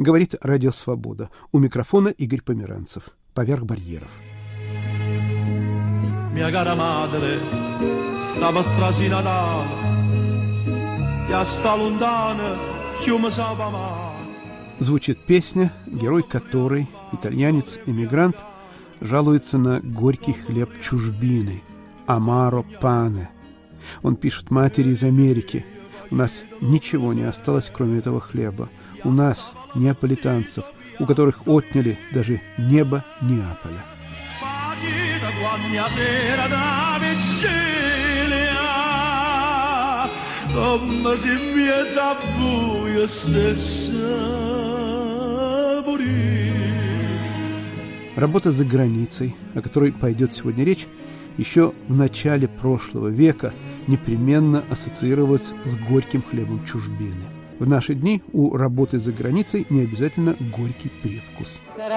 Говорит Радио Свобода. У микрофона Игорь Померанцев. Поверх барьеров. Mia cara madre, stava frasi Natale, я sta lontana, chiume sapama. Звучит песня, герой которой, итальянец-эмигрант, жалуется на горький хлеб чужбины, «Амаро пане». Он пишет матери из Америки: «У нас ничего не осталось, кроме этого хлеба. У нас, неаполитанцев, у которых отняли даже небо Неаполя». Работа за границей, о которой пойдет сегодня речь, еще в начале прошлого века непременно ассоциировалась с горьким хлебом чужбины. В наши дни у работы за границей не обязательно горький привкус.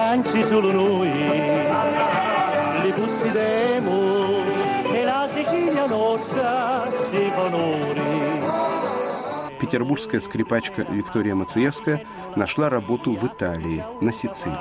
Петербургская скрипачка Виктория Мациевская нашла работу в Италии, на Сицилии.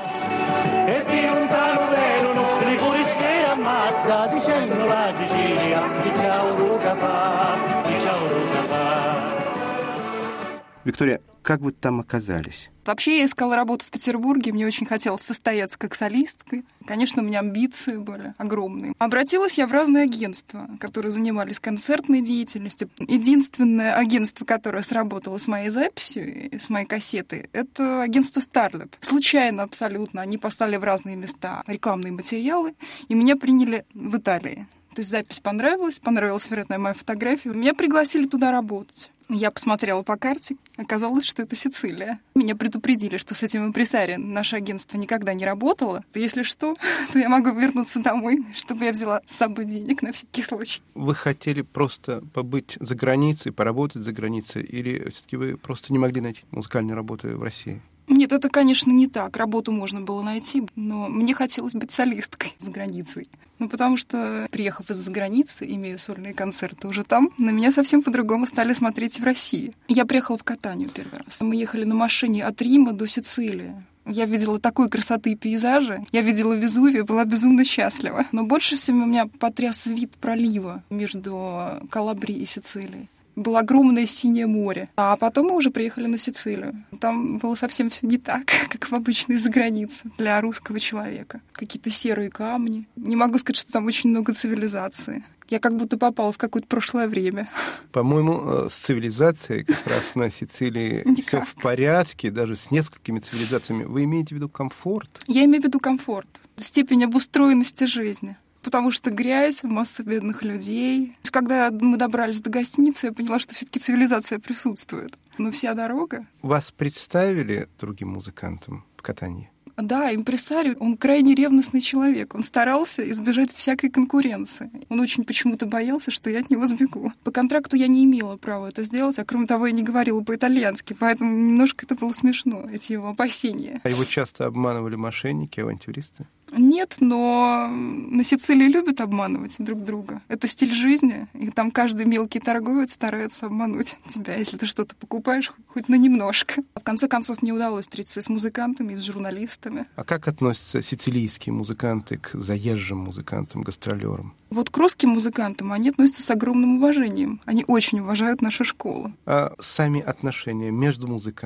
Виктория, как вы там оказались? Вообще, я искала работу в Петербурге, мне очень хотелось состояться как солисткой. Конечно, у меня амбиции были огромные. Обратилась я в разные агентства, которые занимались концертной деятельностью. Единственное агентство, которое сработало с моей записью, с моей кассетой, это агентство Starlet. Случайно абсолютно. Они послали в разные места рекламные материалы, и меня приняли в Италии. То есть запись понравилась, вероятно, моя фотография. Меня пригласили туда работать. Я посмотрела по карте, оказалось, что это Сицилия. Меня предупредили, что с этим импресарио наше агентство никогда не работало. Если что, то я могу вернуться домой, чтобы я взяла с собой денег на всякий случай. Вы хотели просто побыть за границей, поработать за границей, или все-таки вы просто не могли найти музыкальную работу в России? Нет, это, конечно, не так. Работу можно было найти, но мне хотелось быть солисткой за границей. Потому что, приехав из-за границы, имея сольные концерты уже там, на меня совсем по-другому стали смотреть в России. Я приехала в Катанию первый раз. Мы ехали на машине от Рима до Сицилии. Я видела такой красоты и пейзажи. Я видела Везувий, была безумно счастлива. Но больше всего меня потряс вид пролива между Калабрией и Сицилией. Было огромное синее море. А потом мы уже приехали на Сицилию. Там было совсем все не так, как в обычной загранице для русского человека. Какие-то серые камни. Не могу сказать, что там очень много цивилизации. Я как будто попала в какое-то прошлое время. По-моему, с цивилизацией как раз на Сицилии все в порядке, даже с несколькими цивилизациями. Вы имеете в виду комфорт? Я имею в виду комфорт, степень обустроенности жизни. Потому что грязь, масса бедных людей. Когда мы добрались до гостиницы, я поняла, что все-таки цивилизация присутствует. Но вся дорога... Вас представили другим музыкантам в Катании? Да, импресарио, он крайне ревностный человек. Он старался избежать всякой конкуренции. Он очень почему-то боялся, что я от него сбегу. По контракту я не имела права это сделать, а кроме того, я не говорила по-итальянски, поэтому немножко это было смешно, эти его опасения. А его часто обманывали мошенники, авантюристы? Нет, но на Сицилии любят обманывать друг друга. Это стиль жизни, и там каждый мелкий торговец старается обмануть тебя, если ты что-то покупаешь хоть на немножко. В конце концов, мне удалось встретиться с музыкантами, с журналистами. А как относятся сицилийские музыканты к заезжим музыкантам, гастролерам? Вот к русским музыкантам они относятся с огромным уважением. Они очень уважают нашу школу. А сами отношения между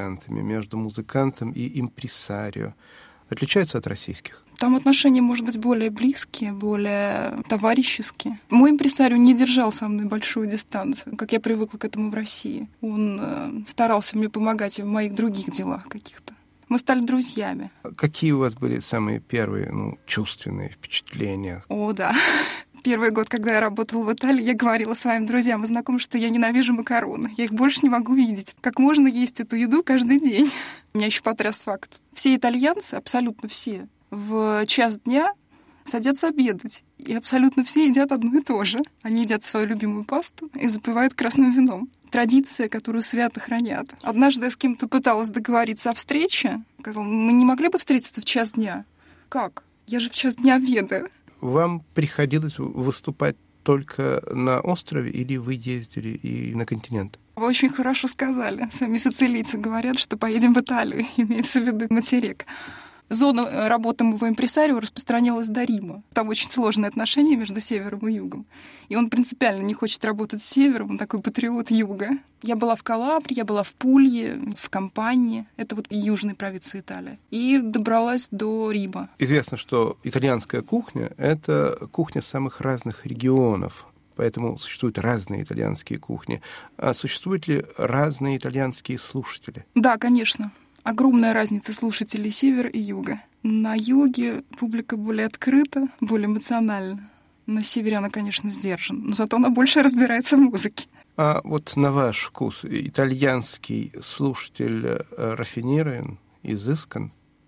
музыкантом и импресарио отличаются от российских? Там отношения, может быть, более близкие, более товарищеские. Мой импресарио не держал со мной большую дистанцию, как я привыкла к этому в России. Он старался мне помогать и в моих других делах каких-то. Мы стали друзьями. Какие у вас были самые первые, чувственные впечатления? О, да. Первый год, когда я работала в Италии, я говорила своим друзьям и знакомым, что я ненавижу макароны. Я их больше не могу видеть. Как можно есть эту еду каждый день? Меня еще потряс факт. Все итальянцы, абсолютно все, в час дня садятся обедать. И абсолютно все едят одно и то же. Они едят свою любимую пасту и запивают красным вином. Традиция, которую свято хранят. Однажды я с кем-то пыталась договориться о встрече. Сказала, мы не могли бы встретиться в час дня? Как? Я же в час дня обедаю. Вам приходилось выступать только на острове или вы ездили и на континент? Вы очень хорошо сказали. Сами сицилийцы говорят, что поедем в Италию, имеется в виду материк. Зона работы моего импресарио распространялась до Рима. Там очень сложные отношения между севером и югом. И он принципиально не хочет работать с севером, он такой патриот юга. Я была в Калабрии, я была в Пулье, в Кампании, это вот южной провинции Италии, и добралась до Рима. Известно, что итальянская кухня — это кухня самых разных регионов. Поэтому существуют разные итальянские кухни. А существуют ли разные итальянские слушатели? Да, конечно. Огромная разница слушателей севера и юга. На юге публика более открыта, более эмоциональна. На севере она, конечно, сдержана, но зато она больше разбирается в музыке. А вот на ваш вкус итальянский слушатель рафинирован, изыскан?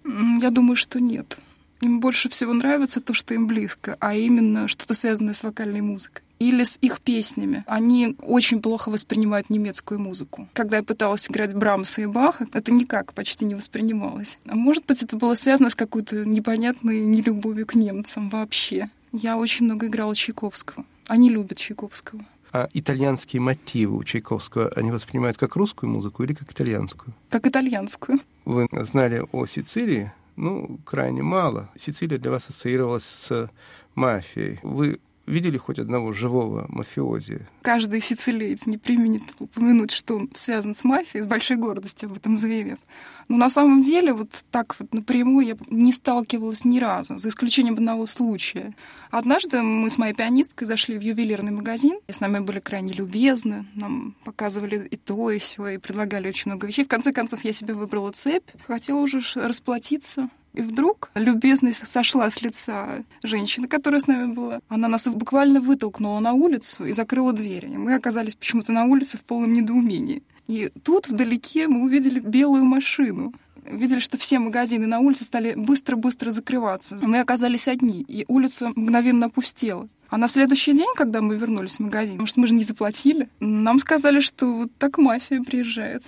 Я думаю, что нет. Им больше всего нравится то, что им близко, а именно что-то связанное с вокальной музыкой. Или с их песнями. Они очень плохо воспринимают немецкую музыку. Когда я пыталась играть Брамса и Баха, это никак почти не воспринималось. А может быть, это было связано с какой-то непонятной нелюбовью к немцам вообще. Я очень много играла Чайковского. Они любят Чайковского. А итальянские мотивы у Чайковского они воспринимают как русскую музыку или как итальянскую? Как итальянскую. Вы знали о Сицилии? Крайне мало. Сицилия для вас ассоциировалась с мафией. Вы видели хоть одного живого мафиози? Каждый сицилиец не преминет упомянуть, что он связан с мафией, с большой гордостью об этом заявив. Но на самом деле вот так вот напрямую я не сталкивалась ни разу, за исключением одного случая. Однажды мы с моей пианисткой зашли в ювелирный магазин, и с нами были крайне любезны, нам показывали и то, и сё, и предлагали очень много вещей. В конце концов, я себе выбрала цепь, хотела уже расплатиться. И вдруг любезность сошла с лица женщины, которая с нами была. Она нас буквально вытолкнула на улицу и закрыла двери. И мы оказались почему-то на улице в полном недоумении. И тут вдалеке мы увидели белую машину. Видели, что все магазины на улице стали быстро-быстро закрываться. Мы оказались одни, и улица мгновенно опустела. А на следующий день, когда мы вернулись в магазин, потому что мы же не заплатили, нам сказали, что вот так мафия приезжает.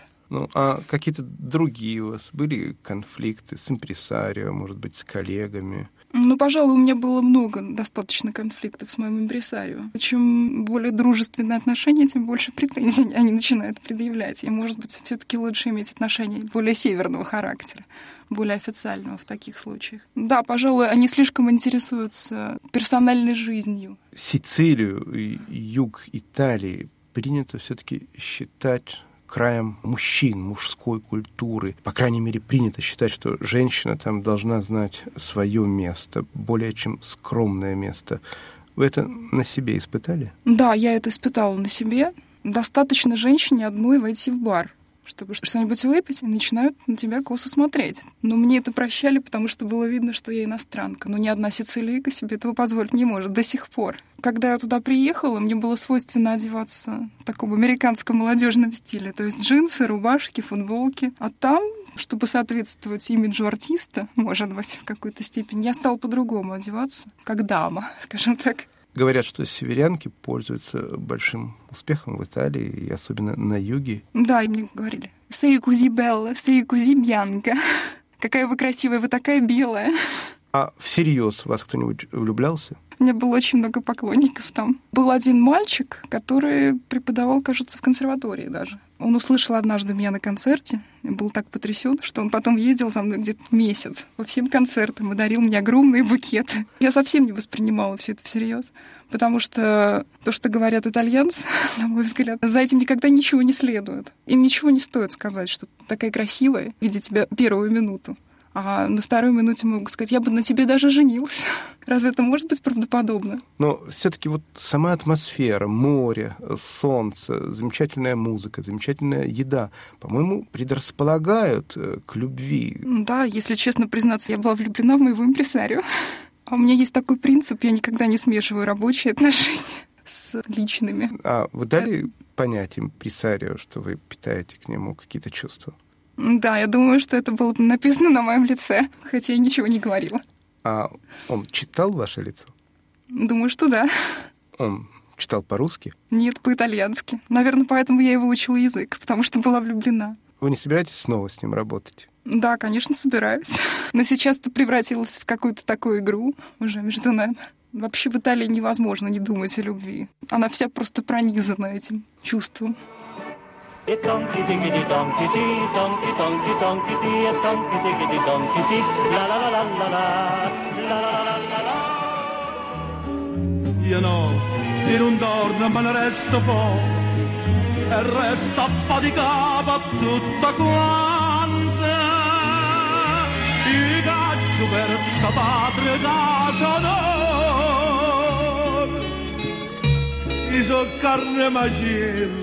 А какие-то другие у вас были конфликты с импресарио, может быть, с коллегами? Пожалуй, у меня было много достаточно конфликтов с моим импресарио. Чем более дружественные отношения, тем больше претензий они начинают предъявлять. И, может быть, все-таки лучше иметь отношения более северного характера, более официального в таких случаях. Да, пожалуй, они слишком интересуются персональной жизнью. Сицилию и юг Италии принято все-таки считать краем мужчин, мужской культуры. По крайней мере, принято считать, что женщина там должна знать свое место, более чем скромное место. Вы это на себе испытали? Да, я это испытала на себе. Достаточно женщине одной войти в бар, чтобы что-нибудь выпить, и начинают на тебя косо смотреть. Но мне это прощали, потому что было видно, что я иностранка. Но ни одна сицилийка себе этого позволить не может до сих пор. Когда я туда приехала, мне было свойственно одеваться в таком американском молодежном стиле. То есть джинсы, рубашки, футболки. А там, чтобы соответствовать имиджу артиста, может быть, в какой-то степени, я стала по-другому одеваться, как дама, скажем так. Говорят, что северянки пользуются большим успехом в Италии, и особенно на юге. Да, и мне говорили: «Sei così bella, sei così bianca». Какая вы красивая, вы такая белая. А всерьез вас кто-нибудь влюблялся? У меня было очень много поклонников там. Был один мальчик, который преподавал, кажется, в консерватории даже. Он услышал однажды меня на концерте и был так потрясен, что он потом ездил за мной где-то месяц по всем концертам и дарил мне огромные букеты. Я совсем не воспринимала все это всерьез, потому что то, что говорят итальянцы, на мой взгляд, за этим никогда ничего не следует. Им ничего не стоит сказать, что ты такая красивая, видя тебя первую минуту. А на второй минуте могут сказать: я бы на тебе даже женилась. Разве это может быть правдоподобно? Но все-таки вот сама атмосфера, море, солнце, замечательная музыка, замечательная еда, по-моему, предрасполагают к любви. Да, если честно признаться, я была влюблена в моего импресарио. А у меня есть такой принцип: я никогда не смешиваю рабочие отношения с личными. А вы дали понять импресарио, что вы питаете к нему какие-то чувства? Да, я думаю, что это было написано на моем лице, хотя я ничего не говорила. А он читал ваше лицо? Думаю, что да. Он читал по-русски? Нет, по-итальянски. Наверное, поэтому я и выучила язык, потому что была влюблена. Вы не собираетесь снова с ним работать? Да, конечно, собираюсь. Но сейчас это превратилось в какую-то такую игру уже между нами. Вообще в Италии невозможно не думать о любви. Она вся просто пронизана этим чувством. E tonki tiki di tonki ti, tonki tonki tonki ti, e tonki tiki di tonki ti, la la la la la la, la la la la la. Io no, in un giorno me ne resto fuori e resta affaticata tutta quanta. I caccio per sa patria casa d'oro, i so carne macello.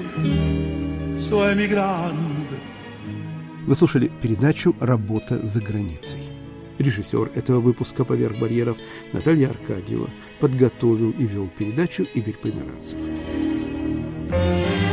Вы слушали передачу «Работа за границей». Режиссер этого выпуска «Поверх барьеров» Наталья Аркадьева. Подготовил и вел передачу Игорь Померанцев.